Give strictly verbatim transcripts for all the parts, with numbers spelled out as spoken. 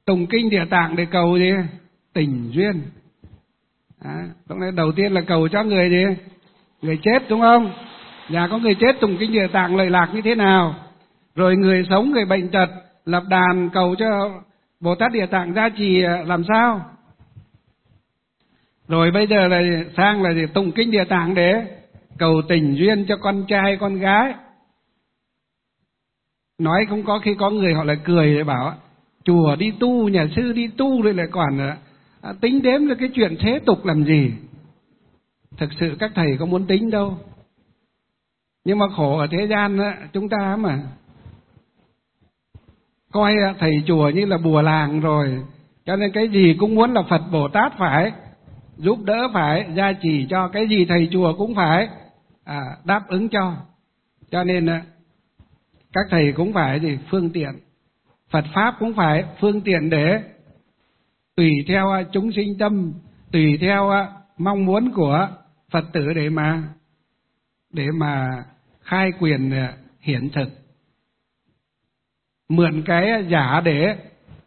tụng kinh Địa Tạng để cầu gì? Tình duyên. À, lúc này đầu tiên là cầu cho người gì? Người chết, đúng không? Nhà có người chết tụng kinh Địa Tạng lợi lạc như thế nào? Rồi người sống, người bệnh tật lập đàn cầu cho Bồ Tát Địa Tạng gia trì làm sao? Rồi bây giờ là sang là gì? Tụng kinh Địa Tạng để cầu tình duyên cho con trai con gái. Nói không có khi có người họ lại cười để bảo chùa đi tu, nhà sư đi tu rồi lại còn à, tính đếm được cái chuyện thế tục làm gì. Thực sự các thầy có muốn tính đâu. Nhưng mà khổ ở thế gian á, chúng ta mà coi thầy chùa như là bùa làng rồi, cho nên cái gì cũng muốn là Phật Bồ Tát phải giúp đỡ, phải gia trì cho, cái gì thầy chùa cũng phải à, đáp ứng cho. Cho nên các thầy cũng phải gì phương tiện, Phật Pháp cũng phải phương tiện để tùy theo chúng sinh tâm, tùy theo mong muốn của Phật tử để mà để mà khai quyền hiển thực, mượn cái giả để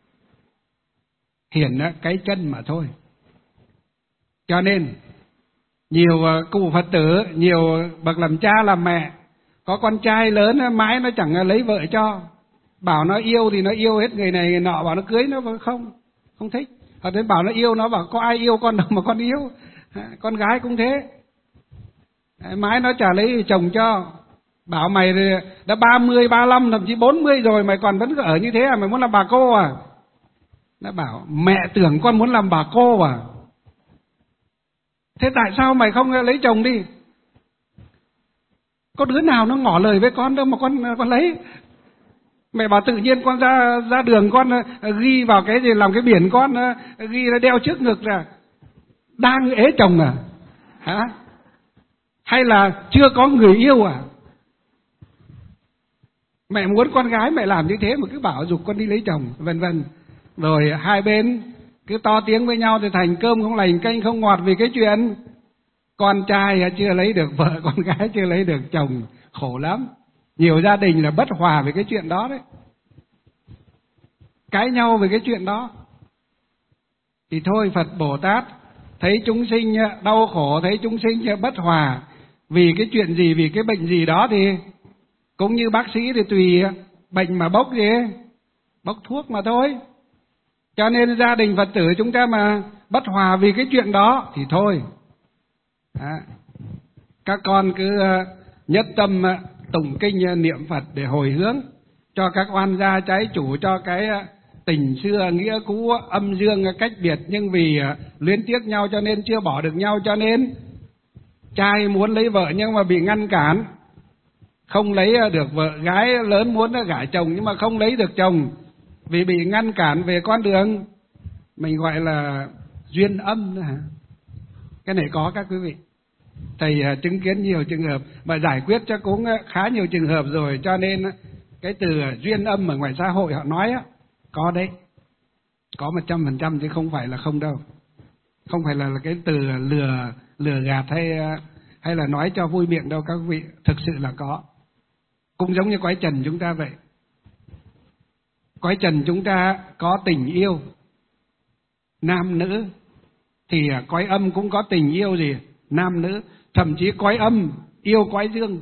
hiển cái chân mà thôi. Cho nên nhiều cụ Phật tử, nhiều bậc làm cha làm mẹ có con trai lớn mãi nó chẳng lấy vợ cho, bảo nó yêu thì nó yêu hết người này người nọ, bảo nó cưới nó không không thích, hoặc đến bảo nó yêu nó bảo có ai yêu con đâu mà con yêu. Con gái cũng thế, mãi nó chả lấy chồng cho, bảo mày đã ba mươi, ba mươi lăm, thậm chí bốn mươi rồi mày còn vẫn ở như thế à, mày muốn làm bà cô à? Nó bảo mẹ tưởng con muốn làm bà cô à? Thế tại sao mày không lấy chồng đi? Có đứa nào nó ngỏ lời với con đâu mà con con lấy. Mẹ bảo tự nhiên con ra ra đường con ghi vào cái gì, làm cái biển con ghi nó đeo trước ngực là đang ế chồng à? Hả? Hay là chưa có người yêu à? Mẹ muốn con gái mẹ làm như thế mà cứ bảo giục con đi lấy chồng, vân vân. Rồi hai bên cứ to tiếng với nhau thì thành cơm không lành canh không ngọt vì cái chuyện con trai chưa lấy được vợ, con gái chưa lấy được chồng, khổ lắm. Nhiều gia đình là bất hòa về cái chuyện đó đấy, cãi nhau về cái chuyện đó. Thì thôi, Phật Bồ Tát thấy chúng sinh đau khổ, thấy chúng sinh bất hòa vì cái chuyện gì, vì cái bệnh gì đó, thì cũng như bác sĩ thì tùy bệnh mà bốc gì, bốc thuốc mà thôi. Cho nên gia đình Phật tử chúng ta mà bất hòa vì cái chuyện đó thì thôi. À, các con cứ nhất tâm tụng kinh niệm Phật để hồi hướng cho các oan gia trái chủ, cho cái tình xưa nghĩa cũ âm dương cách biệt, nhưng vì luyến tiếc nhau cho nên chưa bỏ được nhau, cho nên trai muốn lấy vợ nhưng mà bị ngăn cản, không lấy được vợ, gái lớn muốn gả chồng nhưng mà không lấy được chồng vì bị ngăn cản về con đường mình gọi là duyên âm nữa hả? Cái này có các quý vị. Thầy chứng kiến nhiều trường hợp mà giải quyết cho cũng khá nhiều trường hợp rồi, cho nên cái từ duyên âm ở ngoài xã hội họ nói á, có đấy, có một trăm phần trăm chứ không phải là không đâu. Không phải là cái từ lừa lừa gạt hay hay là nói cho vui miệng đâu các quý vị, thực sự là có. Cũng giống như cõi trần chúng ta vậy. Cõi trần chúng ta có tình yêu nam nữ, thì cõi âm cũng có tình yêu gì nam nữ, thậm chí cõi âm yêu cõi dương.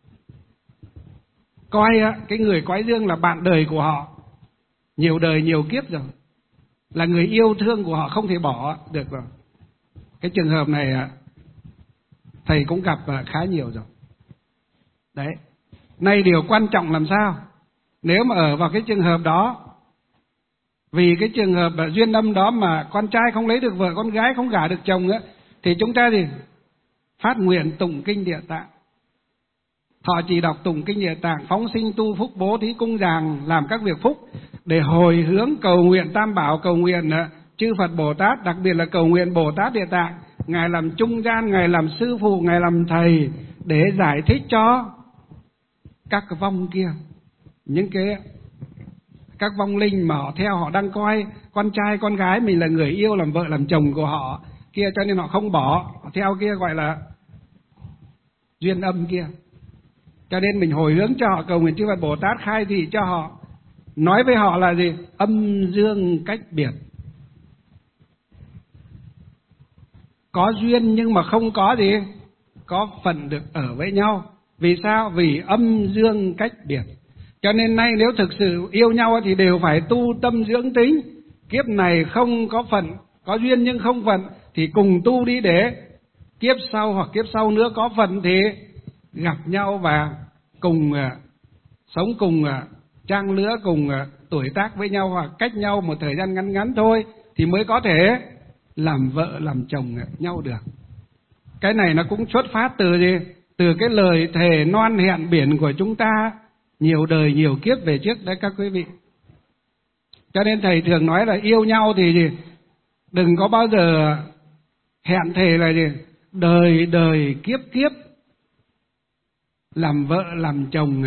Coi cái người cõi dương là bạn đời của họ nhiều đời nhiều kiếp rồi, là người yêu thương của họ không thể bỏ được rồi. Cái trường hợp này thầy cũng gặp khá nhiều rồi. Đấy. Nay điều quan trọng làm sao? Nếu mà ở vào cái trường hợp đó, vì cái trường hợp duyên âm đó mà con trai không lấy được vợ, con gái không gả được chồng nữa, thì chúng ta thì phát nguyện tụng kinh Địa Tạng, thọ trì đọc tụng kinh Địa Tạng, phóng sinh tu phúc, bố thí cung giàng, làm các việc phúc để hồi hướng cầu nguyện Tam Bảo, cầu nguyện chư Phật Bồ Tát, đặc biệt là cầu nguyện Bồ Tát Địa Tạng, ngài làm trung gian, ngài làm sư phụ, ngài làm thầy để giải thích cho các vong kia, những cái các vong linh mà họ theo, họ đang coi con trai con gái mình là người yêu, làm vợ làm chồng của họ kia, cho nên họ không bỏ, họ theo kia gọi là duyên âm kia. Cho nên mình hồi hướng cho họ, cầu nguyện chư Phật Bồ Tát khai thị cho họ nói với họ là gì? Âm dương cách biệt. Có duyên nhưng mà không có gì? Có phận được ở với nhau. Vì sao? Vì âm dương cách biệt. Cho nên nay nếu thực sự yêu nhau thì đều phải tu tâm dưỡng tính. Kiếp này không có phận, có duyên nhưng không phận thì cùng tu đi, để kiếp sau hoặc kiếp sau nữa có phận thì gặp nhau và cùng uh, sống cùng uh, trang lứa, cùng uh, tuổi tác với nhau, hoặc cách nhau một thời gian ngắn ngắn thôi thì mới có thể làm vợ làm chồng nhau được. Cái này nó cũng xuất phát từ gì? Từ cái lời thề non hẹn biển của chúng ta nhiều đời nhiều kiếp về trước đấy các quý vị. Cho nên thầy thường nói là yêu nhau thì gì? Đừng có bao giờ hẹn thề là gì? Đời đời kiếp kiếp làm vợ làm chồng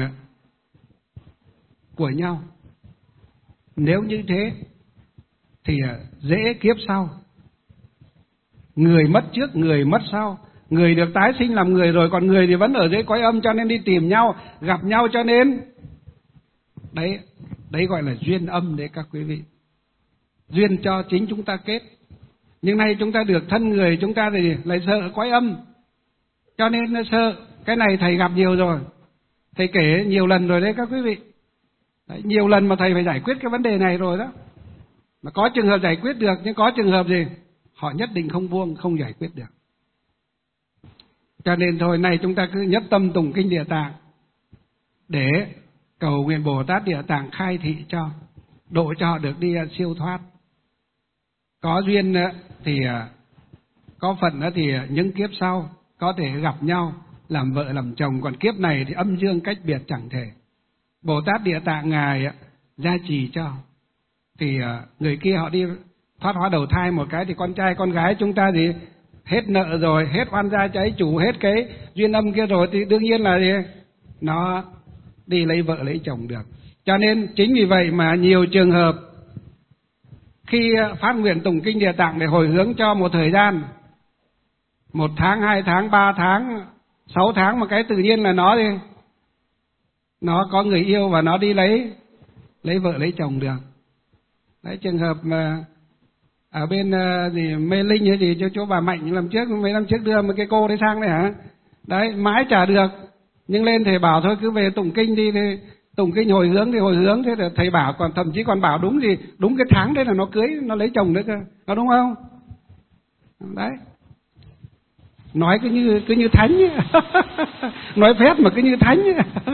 của nhau. Nếu như thế thì dễ kiếp sau. Người mất trước, người mất sau. Người được tái sinh làm người rồi, còn người thì vẫn ở dưới cõi âm, cho nên đi tìm nhau, gặp nhau, cho nên đấy, đấy gọi là duyên âm đấy các quý vị. Duyên cho chính chúng ta kết. Nhưng nay chúng ta được thân người, chúng ta thì lại sợ cõi âm, cho nên nó sợ. Cái này thầy gặp nhiều rồi, thầy kể nhiều lần rồi đấy các quý vị. Đấy, nhiều lần mà thầy phải giải quyết cái vấn đề này rồi đó. Mà có trường hợp giải quyết được, nhưng có trường hợp gì họ nhất định không buông, không giải quyết được. Cho nên thôi, nay chúng ta cứ nhất tâm tụng kinh Địa Tạng để cầu nguyện Bồ Tát Địa Tạng khai thị cho, độ cho họ được đi siêu thoát. Có duyên thì có phận thì những kiếp sau có thể gặp nhau làm vợ làm chồng, còn kiếp này thì âm dương cách biệt chẳng thể. Bồ Tát Địa Tạng ngài gia trì cho thì người kia họ đi thoát hóa đầu thai một cái thì con trai con gái chúng ta thì hết nợ rồi, hết oan gia trái chủ, hết cái duyên âm kia rồi thì đương nhiên là gì? Nó đi lấy vợ lấy chồng được. Cho nên chính vì vậy mà nhiều trường hợp khi phát nguyện tụng kinh Địa Tạng để hồi hướng cho một thời gian, một tháng, hai tháng, ba tháng, sáu tháng, một cái tự nhiên là nó đi, nó có người yêu và nó đi lấy lấy vợ lấy chồng được. Đấy, trường hợp mà ở bên uh, gì Mê Linh hay gì cho chỗ bà Mạnh làm trước mấy năm trước đưa một cái cô đấy sang đấy hả? Đấy, mãi trả được, nhưng lên thầy bảo thôi cứ về tụng kinh đi, thì tụng kinh hồi hướng thì hồi hướng, thế là thầy bảo, còn thậm chí còn bảo đúng gì đúng cái tháng đấy là nó cưới, nó lấy chồng nữa cơ, có đúng không? Đấy, nói cứ như cứ như thánh nói phép mà cứ như thánh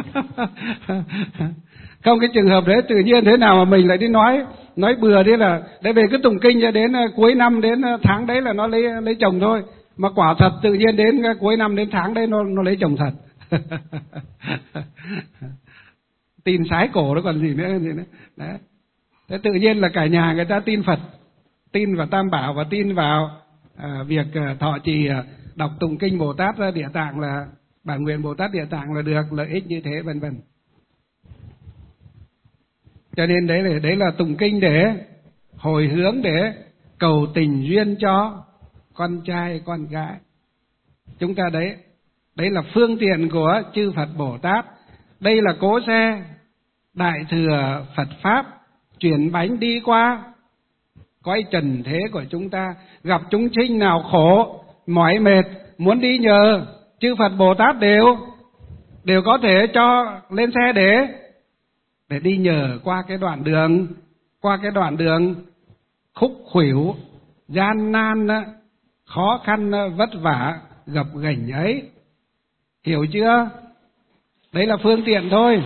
không, cái trường hợp đấy tự nhiên thế nào mà mình lại đi nói nói bừa đi là để về cứ tụng kinh cho đến cuối năm, đến tháng đấy là nó lấy lấy chồng thôi, mà quả thật tự nhiên đến cuối năm đến tháng đấy nó nó lấy chồng thật tin sái cổ đó còn gì nữa, gì nữa. Đấy. Thế tự nhiên là cả nhà người ta tin Phật, tin vào Tam Bảo và tin vào à, việc à, thọ trì à, đọc tụng kinh Bồ Tát Địa Tạng, là bản nguyện Bồ Tát Địa Tạng là được lợi ích như thế, vân vân. Cho nên đấy là đấy là tụng kinh để hồi hướng, để cầu tình duyên cho con trai con gái chúng ta. Đấy, đấy là phương tiện của chư Phật Bồ Tát. Đây là cỗ xe đại thừa Phật pháp chuyển bánh đi qua cõi trần thế của chúng ta. Gặp chúng sinh nào khổ mỏi mệt muốn đi nhờ, chư Phật Bồ Tát đều đều có thể cho lên xe để để đi nhờ qua cái đoạn đường, qua cái đoạn đường khúc khuỷu, gian nan, khó khăn, vất vả, gập ghềnh ấy. Hiểu chưa? Đấy là phương tiện thôi.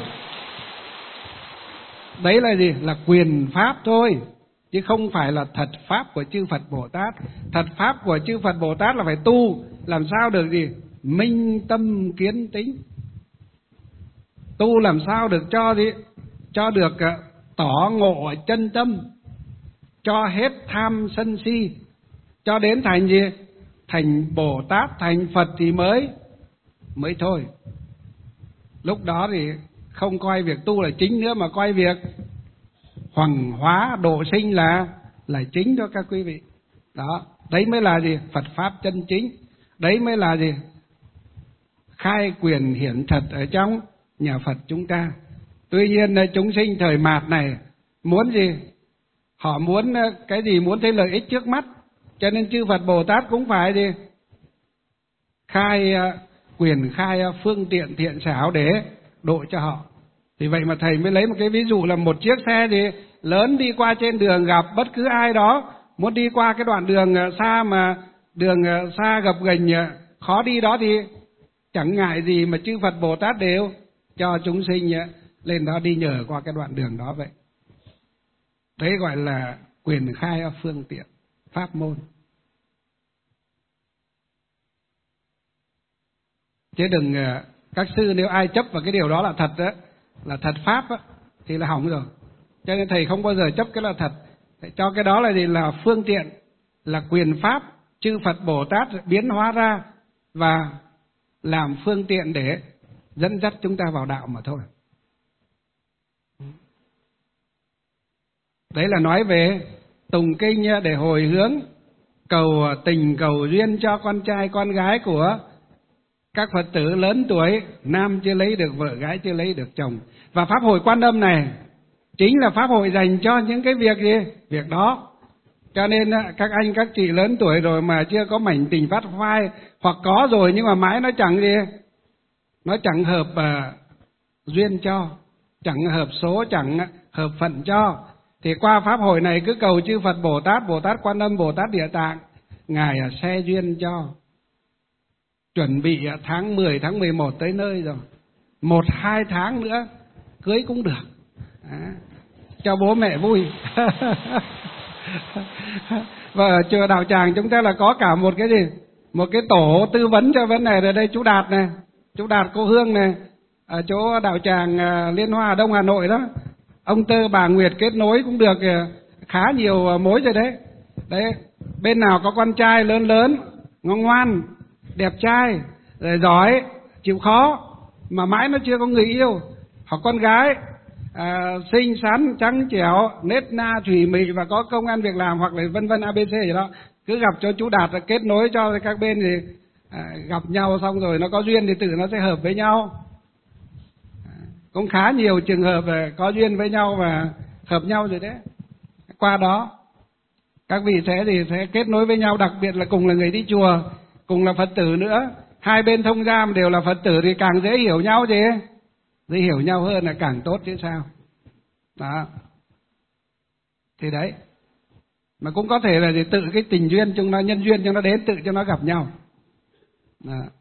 Đấy là gì? Là quyền pháp thôi, chứ không phải là thật pháp của chư Phật Bồ Tát. Thật pháp của chư Phật Bồ Tát là phải tu làm sao được gì? Minh tâm kiến tính. Tu làm sao được cho gì? Cho được tỏ ngộ chân tâm, cho hết tham sân si, cho đến thành gì? Thành Bồ Tát, thành Phật thì mới mới thôi. Lúc đó thì không coi việc tu là chính nữa, mà coi việc hoằng hóa độ sinh là là chính đó các quý vị. Đó, đấy mới là gì? Phật pháp chân chính. Đấy mới là gì? Khai quyền hiển thật ở trong nhà Phật chúng ta. Tuy nhiên chúng sinh thời mạt này muốn gì? Họ muốn cái gì? Muốn thấy lợi ích trước mắt. Cho nên chư Phật Bồ Tát cũng phải gì? Khai quyền, khai phương tiện thiện xảo để độ cho họ. Thì vậy mà thầy mới lấy một cái ví dụ là một chiếc xe gì lớn đi qua trên đường, gặp bất cứ ai đó muốn đi qua cái đoạn đường xa mà đường xa gập ghềnh khó đi đó thì chẳng ngại gì mà chư Phật Bồ Tát đều cho chúng sinh lên đó đi nhờ qua cái đoạn đường đó vậy. Đấy gọi là quyền khai phương tiện pháp môn. Chứ đừng, các sư nếu ai chấp vào cái điều đó là thật đó, là thật pháp đó, thì là hỏng rồi. Cho nên thầy không bao giờ chấp cái là thật. Thầy cho cái đó là gì? Là phương tiện, là quyền pháp chư Phật Bồ Tát biến hóa ra và làm phương tiện để dẫn dắt chúng ta vào đạo mà thôi. Đấy là nói về tùng kinh để hồi hướng, cầu tình cầu duyên cho con trai con gái của các Phật tử lớn tuổi, nam chưa lấy được vợ, gái chưa lấy được chồng. Và pháp hội Quan Âm này chính là pháp hội dành cho những cái việc gì? Việc đó. Cho nên các anh các chị lớn tuổi rồi mà chưa có mảnh tình phát phai, hoặc có rồi nhưng mà mãi nó chẳng gì, nó chẳng hợp uh, duyên cho, chẳng hợp số, chẳng hợp phận cho, thì qua pháp hội này cứ cầu chư Phật Bồ Tát, Bồ Tát Quan Âm, Bồ Tát Địa Tạng, ngài xe duyên cho. Chuẩn bị tháng mười, tháng mười một tới nơi rồi, một hai tháng nữa cưới cũng được. À, cho bố mẹ vui. Và ở chùa Đạo Tràng chúng ta là có cả một cái gì, một cái tổ tư vấn cho vấn đề. Ở đây chú Đạt này, chú Đạt cô Hương này, ở chỗ Đạo Tràng Liên Hoa Đông Hà Nội đó, ông Tơ bà Nguyệt kết nối cũng được khá nhiều mối rồi đấy. Đấy, bên nào có con trai lớn lớn, ngoan ngoan, đẹp trai, rồi giỏi, chịu khó mà mãi nó chưa có người yêu, hoặc con gái à, xinh xắn, trắng trẻo, nết na thủy mị và có công ăn việc làm, hoặc là vân vân a bê xê gì đó, cứ gặp cho chú Đạt, kết nối cho các bên thì à, gặp nhau xong rồi nó có duyên thì tự nó sẽ hợp với nhau. À, cũng khá nhiều trường hợp có duyên với nhau và hợp nhau rồi đấy. Qua đó các vị sẽ thì sẽ kết nối với nhau, đặc biệt là cùng là người đi chùa, cùng là Phật tử nữa, hai bên thông giam đều là Phật tử thì càng dễ hiểu nhau chứ, dễ hiểu nhau hơn là càng tốt chứ sao. Đó. Thì đấy. Mà cũng có thể là tự cái tình duyên chúng nó, nhân duyên chúng nó đến tự cho nó gặp nhau. Đó.